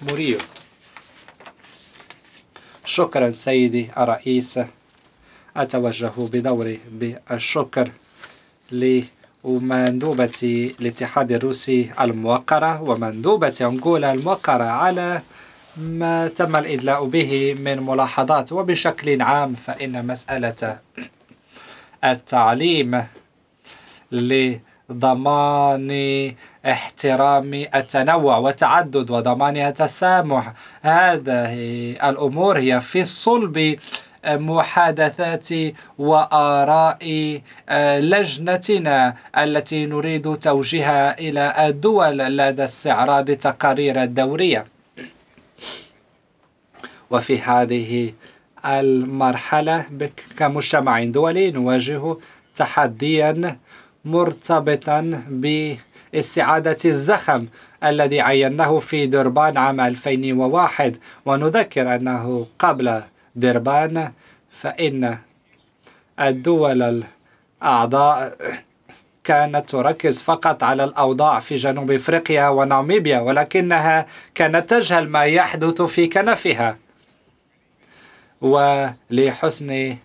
موريو. شكرا سيدي الرئيس. أتوجه بدوري بالشكر لمندوبة الاتحاد الروسي الموقرة ومندوبة أنغولا الموقرة على ما تم الإدلاء به من ملاحظات. وبشكل عام فإن مسألة التعليم لضمان احترام التنوع والتعدد وضمان التسامح، هذه الأمور هي في صلب محادثات وآراء لجنتنا التي نريد توجيهها إلى الدول لدى استعراض التقارير الدورية. وفي هذه المرحلة كمجتمع دولي نواجه تحديا مرتبطا باستعادة الزخم الذي عيناه في دربان عام 2001. ونذكر أنه قبل دربان فإن الدول الأعضاء كانت تركز فقط على الأوضاع في جنوب أفريقيا وناميبيا، ولكنها كانت تجهل ما يحدث في كنفها. ولحسن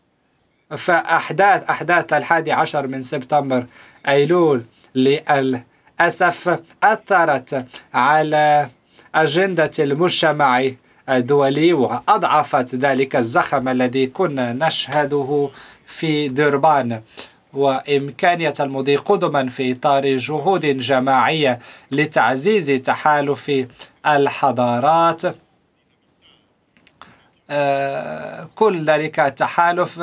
فأحداث 11 من سبتمبر أيلول للأسف أثرت على أجندة المجتمع الدولي وأضعفت ذلك الزخم الذي كنا نشهده في دربان، وإمكانية المضي قدما في إطار جهود جماعية لتعزيز تحالف الحضارات. كل ذلك التحالف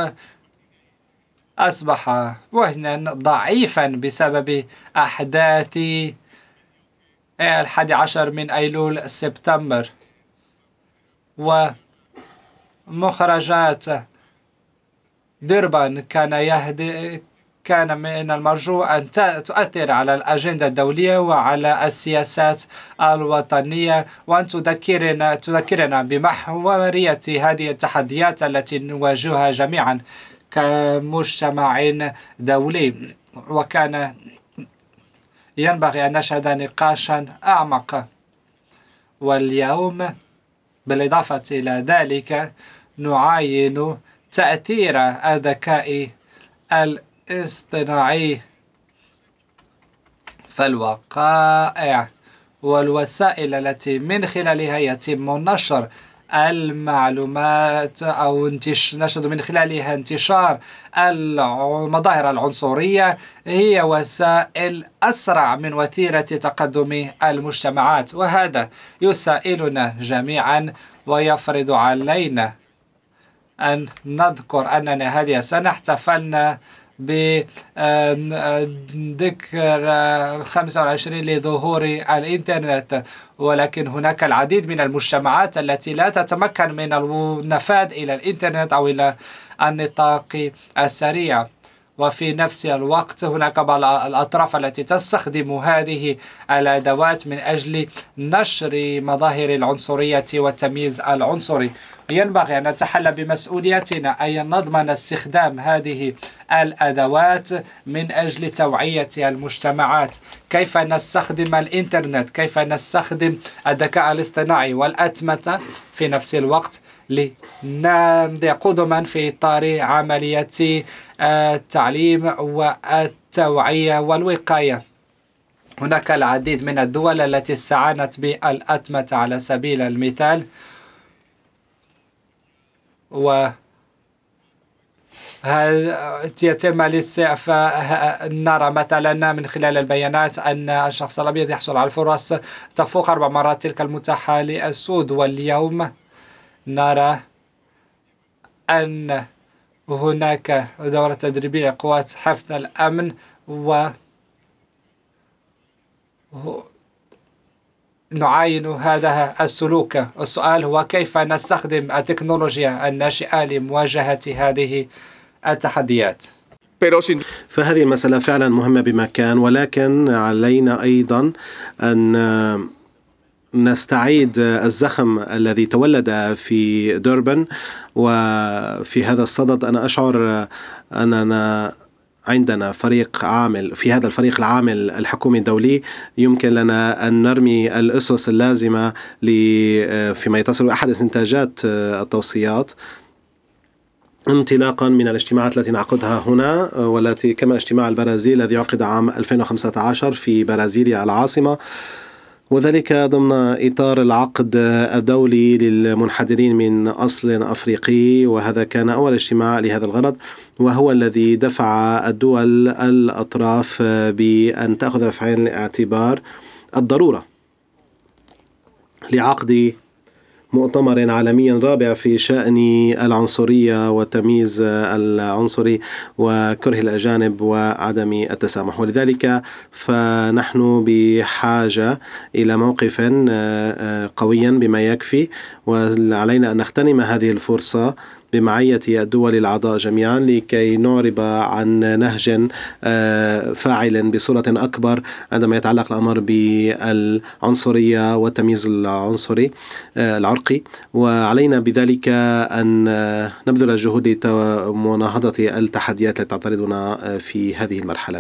أصبح وهنا ضعيفا بسبب أحداث 11 من أيلول سبتمبر. ومخرجات دربان كان من المرجو أن تؤثر على الأجندة الدولية وعلى السياسات الوطنية، وأن تذكرنا بمحورية هذه التحديات التي نواجهها جميعا كمجتمع دولي. وكان ينبغي أن نشهد نقاشا أعمق. واليوم بالإضافة إلى ذلك نعاين تأثير الذكاء الاصطناعي فالوقائع والوسائل التي من خلالها يتم نشر المعلومات أو نشر من خلالها انتشار المظاهر العنصرية هي وسائل أسرع من وتيرة تقدم المجتمعات. وهذا يسائلنا جميعا ويفرض علينا أن نذكر أننا هذه السنة احتفلنا بذكر 25 لظهور الإنترنت، ولكن هناك العديد من المجتمعات التي لا تتمكن من النفاذ إلى الإنترنت أو إلى النطاق السريع. وفي نفس الوقت هناك بعض الأطراف التي تستخدم هذه الأدوات من أجل نشر مظاهر العنصرية والتمييز العنصري. ينبغي أن نتحلى بمسؤوليتنا أي نضمن استخدام هذه الأدوات من أجل توعية المجتمعات. كيف نستخدم الإنترنت، كيف نستخدم الذكاء الاصطناعي والأتمتة في نفس الوقت لنمضي قدما في إطار عملية التعليم والتوعية والوقاية. هناك العديد من الدول التي استعانت بالأتمتة على سبيل المثال، هل يتم الاستعفاء؟ نرى مثلا من خلال البيانات أن الشخص الأبيض يحصل على فرص تفوق 4 مرات تلك المتاحة للسود. واليوم نرى أن هناك دورة تدريبية قوات حفظ الأمن نعاين هذا السلوك. السؤال هو كيف نستخدم التكنولوجيا الناشئة لمواجهة هذه التحديات. فهذه المسألة فعلا مهمة بمكان، ولكن علينا أيضا أن نستعيد الزخم الذي تولد في دربن. وفي هذا الصدد أنا أشعر أننا عندنا فريق عامل في هذا الفريق العامل الحكومي الدولي، يمكن لنا أن نرمي الأسس اللازمة فيما يتصل بأحد استنتاجات التوصيات، انطلاقا من الاجتماعات التي نعقدها هنا، والتي كما اجتماع البرازيل الذي عقد عام 2015 في برازيليا العاصمة، وذلك ضمن إطار العقد الدولي للمنحدرين من أصل أفريقي، وهذا كان أول اجتماع لهذا الغرض، وهو الذي دفع الدول الأطراف بأن تأخذ في عين الاعتبار الضرورة لعقد مؤتمر عالمي رابع في شأن العنصرية والتمييز العنصري وكره الأجانب وعدم التسامح. ولذلك فنحن بحاجة إلى موقف قويا بما يكفي، وعلينا أن نغتنم هذه الفرصة بمعية الدول الأعضاء جميعا لكي نعرب عن نهج فاعل بصورة أكبر عندما يتعلق الأمر بالعنصرية والتمييز العرقي، وعلينا بذلك أن نبذل جهود لمناهضة التحديات التي تعترضنا في هذه المرحلة.